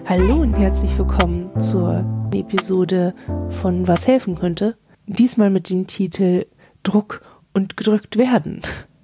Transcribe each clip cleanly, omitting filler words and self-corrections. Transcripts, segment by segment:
Hallo und herzlich willkommen zur Episode von Was helfen könnte. Diesmal mit dem Titel Druck und gedrückt werden.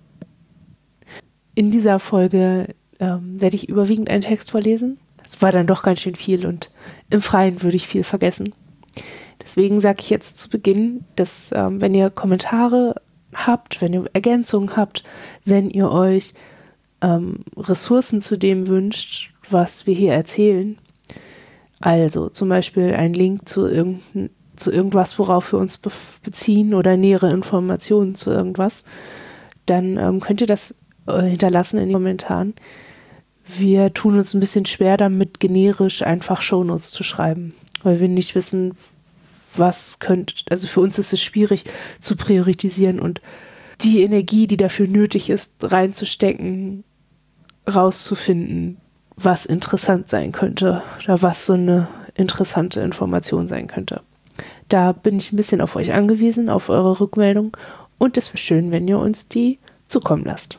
In dieser Folge werde ich überwiegend einen Text vorlesen. Es war dann doch ganz schön viel und im Freien würde ich viel vergessen. Deswegen sage ich jetzt zu Beginn, dass wenn ihr Kommentare habt, wenn ihr Ergänzungen habt, wenn ihr euch Ressourcen zu dem wünscht, was wir hier erzählen, also zum Beispiel ein Link zu irgendwas, worauf wir uns beziehen oder nähere Informationen zu irgendwas, dann könnt ihr das hinterlassen in den Kommentaren. Wir tun uns ein bisschen schwer damit, generisch einfach Shownotes zu schreiben, weil wir nicht wissen, also für uns ist es schwierig zu priorisieren und die Energie, die dafür nötig ist, reinzustecken, rauszufinden, was interessant sein könnte oder was so eine interessante Information sein könnte. Da bin ich ein bisschen auf euch angewiesen, auf eure Rückmeldung, und es wäre schön, wenn ihr uns die zukommen lasst.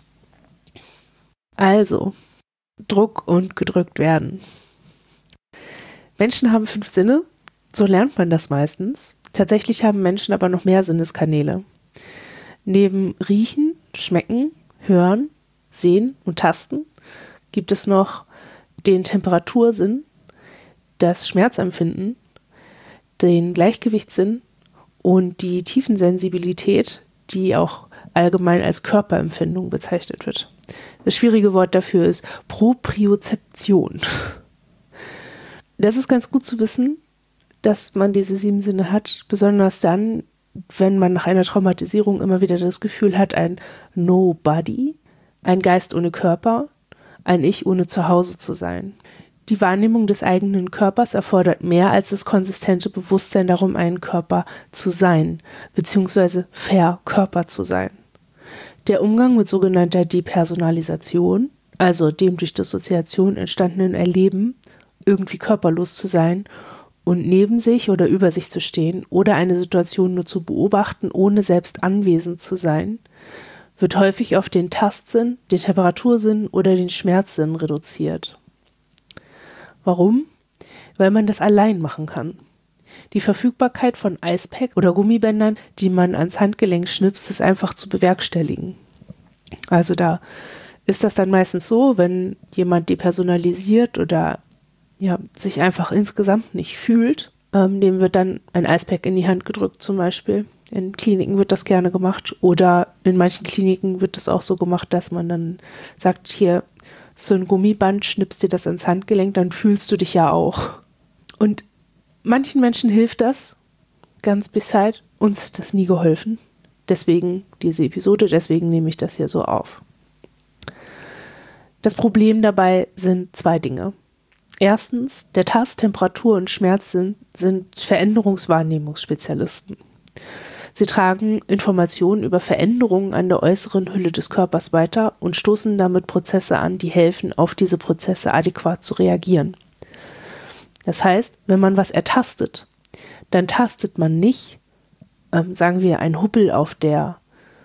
Also, Druck und gedrückt werden. Menschen haben 5 Sinne, so lernt man das meistens. Tatsächlich haben Menschen aber noch mehr Sinneskanäle. Neben Riechen, Schmecken, Hören, Sehen und Tasten gibt es noch den Temperatursinn, das Schmerzempfinden, den Gleichgewichtssinn und die Tiefensensibilität, die auch allgemein als Körperempfindung bezeichnet wird. Das schwierige Wort dafür ist Propriozeption. Das ist ganz gut zu wissen, dass man diese 7 Sinne hat, besonders dann, wenn man nach einer Traumatisierung immer wieder das Gefühl hat, ein Nobody, ein Geist ohne Körper, ein Ich ohne Zuhause zu sein. Die Wahrnehmung des eigenen Körpers erfordert mehr als das konsistente Bewusstsein darum, einen Körper zu sein, beziehungsweise verkörpert zu sein. Der Umgang mit sogenannter Depersonalisation, also dem durch Dissoziation entstandenen Erleben, irgendwie körperlos zu sein und neben sich oder über sich zu stehen oder eine Situation nur zu beobachten, ohne selbst anwesend zu sein, wird häufig auf den Tastsinn, den Temperatursinn oder den Schmerzsinn reduziert. Warum? Weil man das allein machen kann. Die Verfügbarkeit von Eispacks oder Gummibändern, die man ans Handgelenk schnipst, ist einfach zu bewerkstelligen. Also da ist das dann meistens so, wenn jemand depersonalisiert oder sich einfach insgesamt nicht fühlt, dem wird dann ein Eispack in die Hand gedrückt zum Beispiel. In Kliniken wird das gerne gemacht oder in manchen Kliniken wird das auch so gemacht, dass man dann sagt, hier, so ein Gummiband, schnippst dir das ins Handgelenk, dann fühlst du dich ja auch. Und manchen Menschen hilft das, ganz beside. Uns ist das nie geholfen. Deswegen diese Episode, deswegen nehme ich das hier so auf. Das Problem dabei sind 2 Dinge. Erstens, der Tast-, Temperatur- und Schmerzsinn sind Veränderungswahrnehmungsspezialisten. Sie tragen Informationen über Veränderungen an der äußeren Hülle des Körpers weiter und stoßen damit Prozesse an, die helfen, auf diese Prozesse adäquat zu reagieren. Das heißt, wenn man was ertastet, dann tastet man nicht, sagen wir, ein Hubbel auf der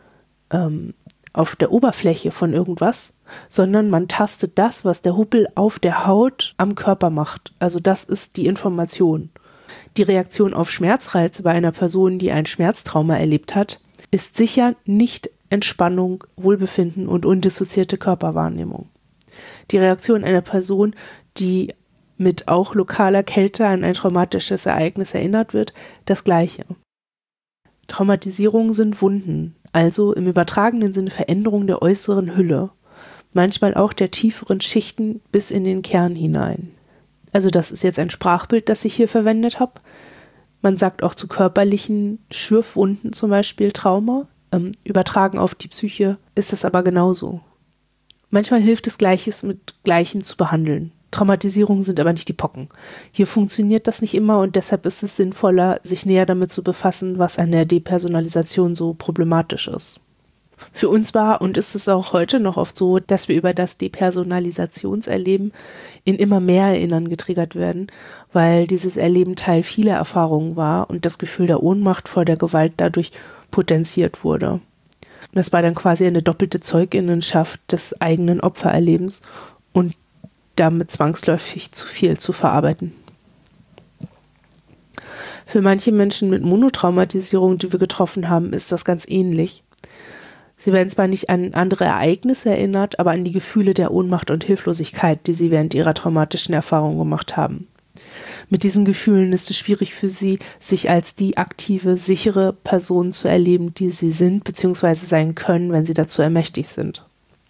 Oberfläche von irgendwas, sondern man tastet das, was der Hubbel auf der Haut am Körper macht. Also das ist die Information. Die Reaktion auf Schmerzreize bei einer Person, die ein Schmerztrauma erlebt hat, ist sicher nicht Entspannung, Wohlbefinden und undissoziierte Körperwahrnehmung. Die Reaktion einer Person, die mit auch lokaler Kälte an ein traumatisches Ereignis erinnert wird, das Gleiche. Traumatisierungen sind Wunden, also im übertragenen Sinne Veränderung der äußeren Hülle, manchmal auch der tieferen Schichten bis in den Kern hinein. Also das ist jetzt ein Sprachbild, das ich hier verwendet habe. Man sagt auch zu körperlichen Schürfwunden zum Beispiel Trauma. Übertragen auf die Psyche ist es aber genauso. Manchmal hilft es, Gleiches mit Gleichem zu behandeln. Traumatisierungen sind aber nicht die Pocken. Hier funktioniert das nicht immer und deshalb ist es sinnvoller, sich näher damit zu befassen, was an der Depersonalisation so problematisch ist. Für uns war und ist es auch heute noch oft so, dass wir über das Depersonalisationserleben in immer mehr Erinnern getriggert werden, weil dieses Erleben Teil vieler Erfahrungen war und das Gefühl der Ohnmacht vor der Gewalt dadurch potenziert wurde. Und das war dann quasi eine doppelte Zeuginnenschaft des eigenen Opfererlebens und damit zwangsläufig zu viel zu verarbeiten. Für manche Menschen mit Monotraumatisierung, die wir getroffen haben, ist das ganz ähnlich. Sie werden zwar nicht an andere Ereignisse erinnert, aber an die Gefühle der Ohnmacht und Hilflosigkeit, die sie während ihrer traumatischen Erfahrung gemacht haben. Mit diesen Gefühlen ist es schwierig für sie, sich als die aktive, sichere Person zu erleben, die sie sind bzw. sein können, wenn sie dazu ermächtigt sind.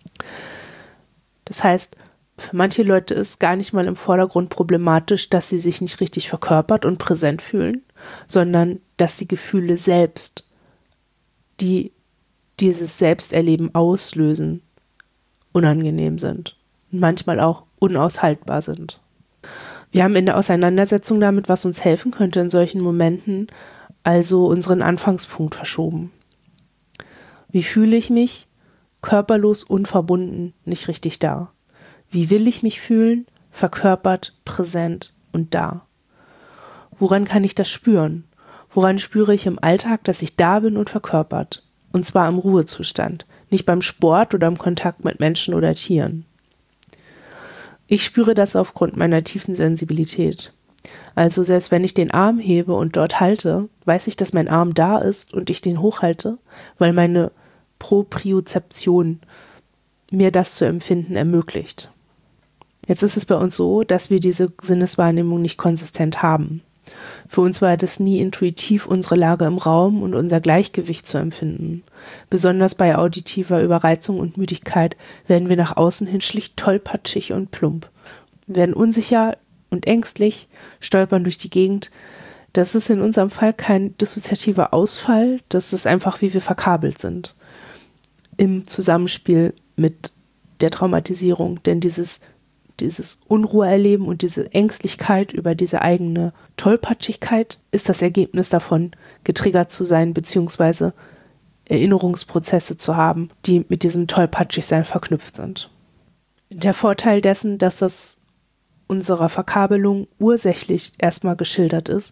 Das heißt, für manche Leute ist gar nicht mal im Vordergrund problematisch, dass sie sich nicht richtig verkörpert und präsent fühlen, sondern dass die Gefühle selbst, die dieses Selbsterleben auslösen, unangenehm sind und manchmal auch unaushaltbar sind. Wir haben in der Auseinandersetzung damit, was uns helfen könnte in solchen Momenten, also unseren Anfangspunkt verschoben. Wie fühle ich mich? Körperlos, unverbunden, nicht richtig da. Wie will ich mich fühlen? Verkörpert, präsent und da. Woran kann ich das spüren? Woran spüre ich im Alltag, dass ich da bin und verkörpert? Und zwar im Ruhezustand, nicht beim Sport oder im Kontakt mit Menschen oder Tieren. Ich spüre das aufgrund meiner tiefen Sensibilität. Also selbst wenn ich den Arm hebe und dort halte, weiß ich, dass mein Arm da ist und ich den hochhalte, weil meine Propriozeption mir das zu empfinden ermöglicht. Jetzt ist es bei uns so, dass wir diese Sinneswahrnehmung nicht konsistent haben. Für uns war das nie intuitiv, unsere Lage im Raum und unser Gleichgewicht zu empfinden. Besonders bei auditiver Überreizung und Müdigkeit werden wir nach außen hin schlicht tollpatschig und plump. Wir werden unsicher und ängstlich, stolpern durch die Gegend. Das ist in unserem Fall kein dissoziativer Ausfall, das ist einfach, wie wir verkabelt sind. Im Zusammenspiel mit der Traumatisierung, denn dieses Unruheerleben und diese Ängstlichkeit über diese eigene Tollpatschigkeit ist das Ergebnis davon, getriggert zu sein bzw. Erinnerungsprozesse zu haben, die mit diesem Tollpatschigsein verknüpft sind. Der Vorteil dessen, dass das unserer Verkabelung ursächlich erstmal geschildert ist,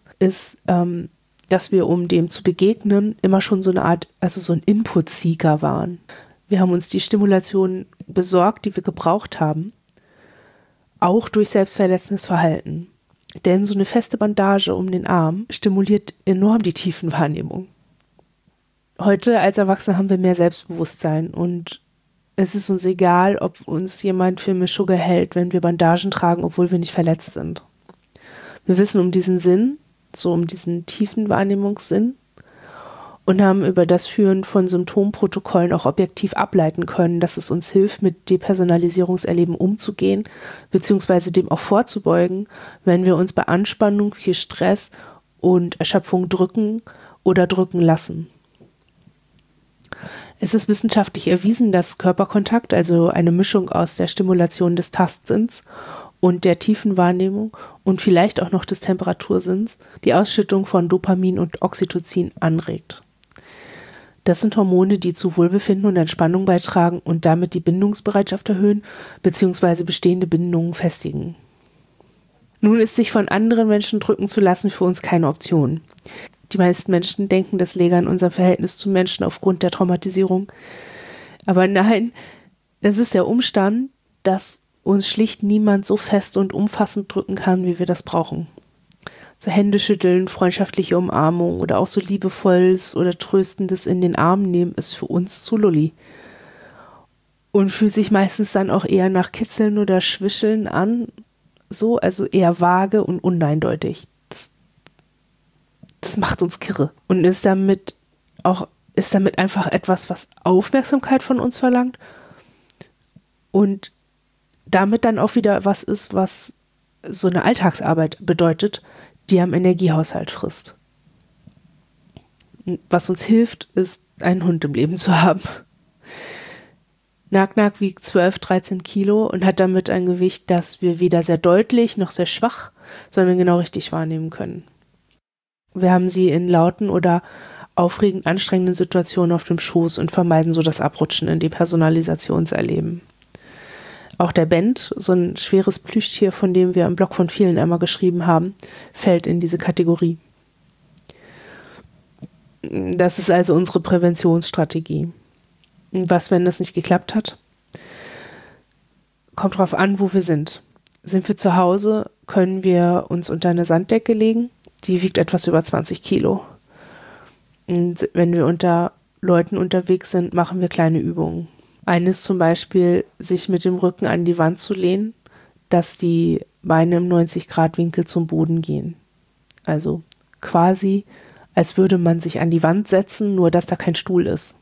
dass wir, um dem zu begegnen, immer schon so eine Art, also so ein Input-Seeker waren. Wir haben uns die Stimulation besorgt, die wir gebraucht haben, auch durch selbstverletzendes Verhalten. Denn so eine feste Bandage um den Arm stimuliert enorm die Tiefenwahrnehmung. Heute als Erwachsene haben wir mehr Selbstbewusstsein und es ist uns egal, ob uns jemand für eine Schugge hält, wenn wir Bandagen tragen, obwohl wir nicht verletzt sind. Wir wissen um diesen Sinn, so um diesen Tiefenwahrnehmungssinn und haben über das Führen von Symptomprotokollen auch objektiv ableiten können, dass es uns hilft, mit Depersonalisierungserleben umzugehen, beziehungsweise dem auch vorzubeugen, wenn wir uns bei Anspannung, viel Stress und Erschöpfung drücken oder drücken lassen. Es ist wissenschaftlich erwiesen, dass Körperkontakt, also eine Mischung aus der Stimulation des Tastsinns und der Tiefenwahrnehmung und vielleicht auch noch des Temperatursinns, die Ausschüttung von Dopamin und Oxytocin anregt. Das sind Hormone, die zu Wohlbefinden und Entspannung beitragen und damit die Bindungsbereitschaft erhöhen bzw. bestehende Bindungen festigen. Nun ist sich von anderen Menschen drücken zu lassen für uns keine Option. Die meisten Menschen denken, das läge an unserem Verhältnis zu Menschen aufgrund der Traumatisierung. Aber nein, es ist der Umstand, dass uns schlicht niemand so fest und umfassend drücken kann, wie wir das brauchen. So Händeschütteln, freundschaftliche Umarmung oder auch so liebevolles oder tröstendes in den Arm nehmen, ist für uns zu lulli. Und fühlt sich meistens dann auch eher nach Kitzeln oder Schwischeln an, so, also eher vage und uneindeutig. Das macht uns kirre und ist damit einfach etwas, was Aufmerksamkeit von uns verlangt und damit dann auch wieder was ist, was so eine Alltagsarbeit bedeutet, die am Energiehaushalt frisst. Was uns hilft, ist, einen Hund im Leben zu haben. Nack wiegt 12, 13 Kilo und hat damit ein Gewicht, das wir weder sehr deutlich noch sehr schwach, sondern genau richtig wahrnehmen können. Wir haben sie in lauten oder aufregend anstrengenden Situationen auf dem Schoß und vermeiden so das Abrutschen in die Personalisationserleben. Auch der Bent, so ein schweres Plüschtier, von dem wir im Blog von vielen einmal geschrieben haben, fällt in diese Kategorie. Das ist also unsere Präventionsstrategie. Was, wenn das nicht geklappt hat? Kommt drauf an, wo wir sind. Sind wir zu Hause, können wir uns unter eine Sanddecke legen. Die wiegt etwas über 20 Kilo. Und wenn wir unter Leuten unterwegs sind, machen wir kleine Übungen. Eine ist zum Beispiel, sich mit dem Rücken an die Wand zu lehnen, dass die Beine im 90-Grad-Winkel zum Boden gehen. Also quasi, als würde man sich an die Wand setzen, nur dass da kein Stuhl ist.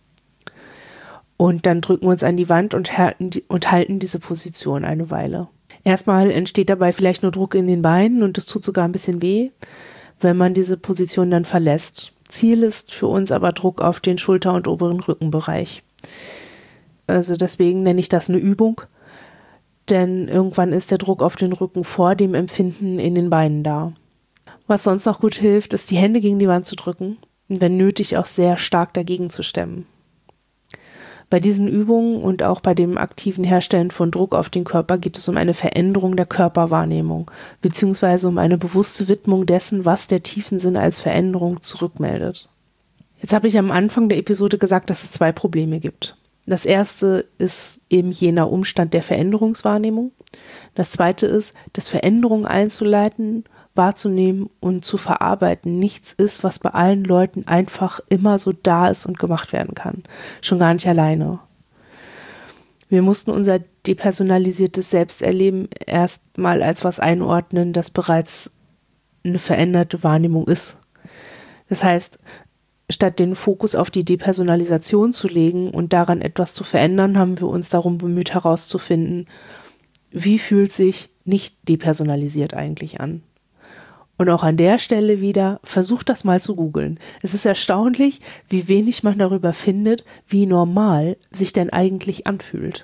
Und dann drücken wir uns an die Wand und halten diese Position eine Weile. Erstmal entsteht dabei vielleicht nur Druck in den Beinen und es tut sogar ein bisschen weh, wenn man diese Position dann verlässt. Ziel ist für uns aber Druck auf den Schulter- und oberen Rückenbereich. Also deswegen nenne ich das eine Übung, denn irgendwann ist der Druck auf den Rücken vor dem Empfinden in den Beinen da. Was sonst noch gut hilft, ist die Hände gegen die Wand zu drücken und wenn nötig auch sehr stark dagegen zu stemmen. Bei diesen Übungen und auch bei dem aktiven Herstellen von Druck auf den Körper geht es um eine Veränderung der Körperwahrnehmung, beziehungsweise um eine bewusste Widmung dessen, was der Tiefensinn als Veränderung zurückmeldet. Jetzt habe ich am Anfang der Episode gesagt, dass es 2 Probleme gibt. Das erste ist eben jener Umstand der Veränderungswahrnehmung. Das zweite ist, dass Veränderungen einzuleiten, wahrzunehmen und zu verarbeiten nichts ist, was bei allen Leuten einfach immer so da ist und gemacht werden kann. Schon gar nicht alleine. Wir mussten unser depersonalisiertes Selbsterleben erstmal als was einordnen, das bereits eine veränderte Wahrnehmung ist. Das heißt, statt den Fokus auf die Depersonalisation zu legen und daran etwas zu verändern, haben wir uns darum bemüht herauszufinden, wie fühlt sich nicht depersonalisiert eigentlich an. Und auch an der Stelle wieder, versucht das mal zu googeln. Es ist erstaunlich, wie wenig man darüber findet, wie normal sich denn eigentlich anfühlt.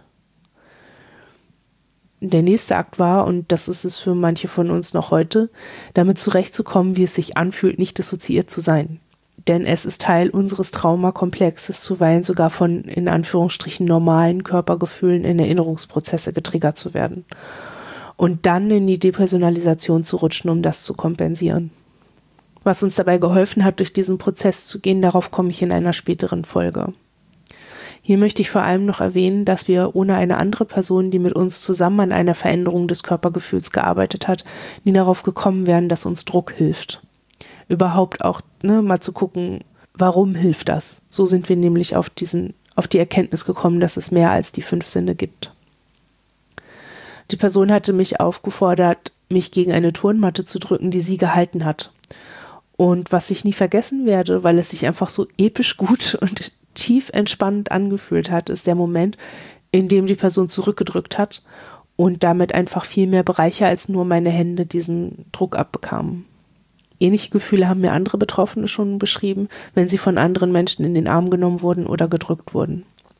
Der nächste Akt war, und das ist es für manche von uns noch heute, damit zurechtzukommen, wie es sich anfühlt, nicht dissoziiert zu sein. Denn es ist Teil unseres Traumakomplexes, zuweilen sogar von, in Anführungsstrichen, normalen Körpergefühlen in Erinnerungsprozesse getriggert zu werden. Und dann in die Depersonalisation zu rutschen, um das zu kompensieren. Was uns dabei geholfen hat, durch diesen Prozess zu gehen, darauf komme ich in einer späteren Folge. Hier möchte ich vor allem noch erwähnen, dass wir ohne eine andere Person, die mit uns zusammen an einer Veränderung des Körpergefühls gearbeitet hat, nie darauf gekommen wären, dass uns Druck hilft. Überhaupt auch mal zu gucken, warum hilft das? So sind wir nämlich auf die Erkenntnis gekommen, dass es mehr als die 5 Sinne gibt. Die Person hatte mich aufgefordert, mich gegen eine Turnmatte zu drücken, die sie gehalten hat. Und was ich nie vergessen werde, weil es sich einfach so episch gut und tief entspannend angefühlt hat, ist der Moment, in dem die Person zurückgedrückt hat und damit einfach viel mehr Bereiche als nur meine Hände diesen Druck abbekamen. Ähnliche Gefühle haben mir andere Betroffene schon beschrieben, wenn sie von anderen Menschen in den Arm genommen wurden oder gedrückt wurden.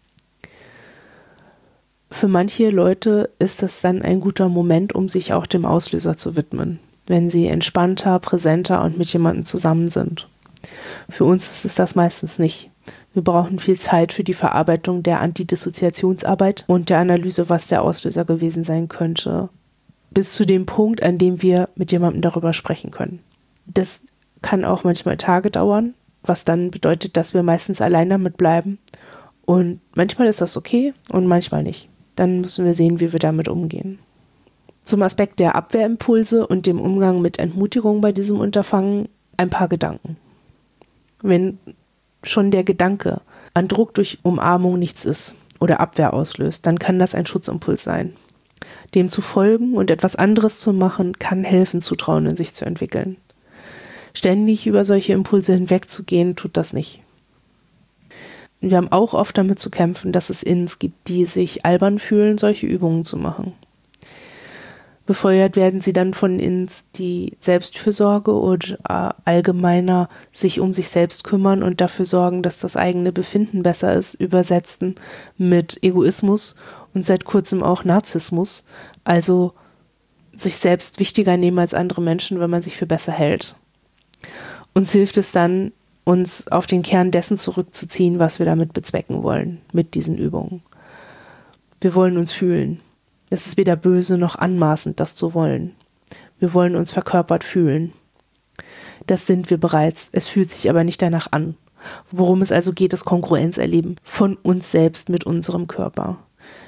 Für manche Leute ist das dann ein guter Moment, um sich auch dem Auslöser zu widmen, wenn sie entspannter, präsenter und mit jemandem zusammen sind. Für uns ist es das meistens nicht. Wir brauchen viel Zeit für die Verarbeitung der Antidissoziationsarbeit und der Analyse, was der Auslöser gewesen sein könnte, bis zu dem Punkt, an dem wir mit jemandem darüber sprechen können. Das kann auch manchmal Tage dauern, was dann bedeutet, dass wir meistens allein damit bleiben. Und manchmal ist das okay und manchmal nicht. Dann müssen wir sehen, wie wir damit umgehen. Zum Aspekt der Abwehrimpulse und dem Umgang mit Entmutigung bei diesem Unterfangen ein paar Gedanken. Wenn schon der Gedanke an Druck durch Umarmung nichts ist oder Abwehr auslöst, dann kann das ein Schutzimpuls sein. Dem zu folgen und etwas anderes zu machen, kann helfen, Zutrauen in sich zu entwickeln. Ständig über solche Impulse hinwegzugehen, tut das nicht. Wir haben auch oft damit zu kämpfen, dass es Inns gibt, die sich albern fühlen, solche Übungen zu machen. Befeuert werden sie dann von Inns, die Selbstfürsorge oder allgemeiner sich um sich selbst kümmern und dafür sorgen, dass das eigene Befinden besser ist, übersetzten mit Egoismus und seit kurzem auch Narzissmus, also sich selbst wichtiger nehmen als andere Menschen, wenn man sich für besser hält. Uns hilft es dann, uns auf den Kern dessen zurückzuziehen, was wir damit bezwecken wollen, mit diesen Übungen. Wir wollen uns fühlen. Es ist weder böse noch anmaßend, das zu wollen. Wir wollen uns verkörpert fühlen. Das sind wir bereits, es fühlt sich aber nicht danach an. Worum es also geht, ist Kongruenz erleben von uns selbst mit unserem Körper.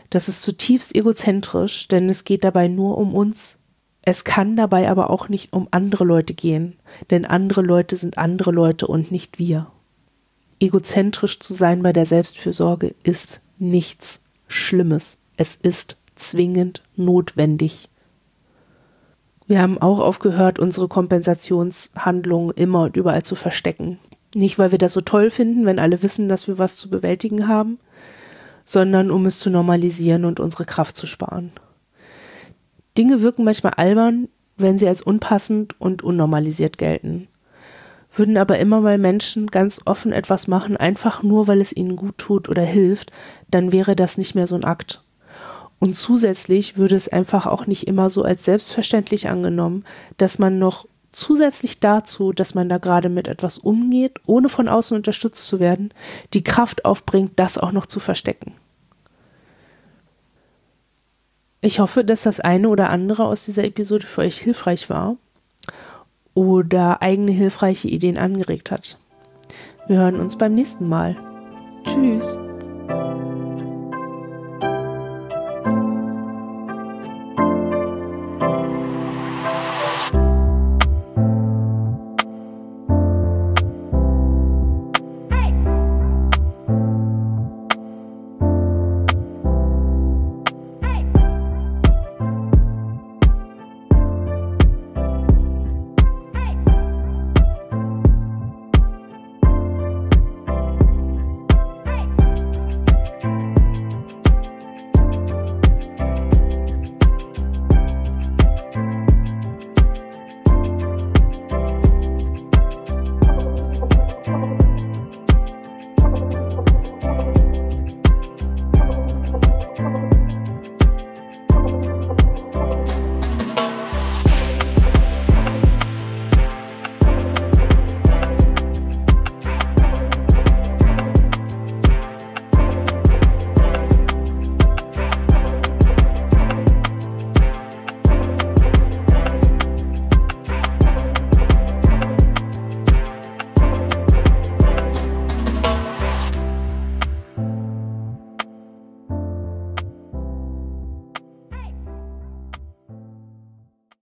Das ist zutiefst egozentrisch, denn es geht dabei nur um uns. Es kann dabei aber auch nicht um andere Leute gehen, denn andere Leute sind andere Leute und nicht wir. Egozentrisch zu sein bei der Selbstfürsorge ist nichts Schlimmes. Es ist zwingend notwendig. Wir haben auch aufgehört, unsere Kompensationshandlungen immer und überall zu verstecken. Nicht, weil wir das so toll finden, wenn alle wissen, dass wir was zu bewältigen haben, sondern um es zu normalisieren und unsere Kraft zu sparen. Dinge wirken manchmal albern, wenn sie als unpassend und unnormalisiert gelten. Würden aber immer mal Menschen ganz offen etwas machen, einfach nur, weil es ihnen gut tut oder hilft, dann wäre das nicht mehr so ein Akt. Und zusätzlich würde es einfach auch nicht immer so als selbstverständlich angenommen, dass man noch zusätzlich dazu, dass man da gerade mit etwas umgeht, ohne von außen unterstützt zu werden, die Kraft aufbringt, das auch noch zu verstecken. Ich hoffe, dass das eine oder andere aus dieser Episode für euch hilfreich war oder eigene hilfreiche Ideen angeregt hat. Wir hören uns beim nächsten Mal. Tschüss!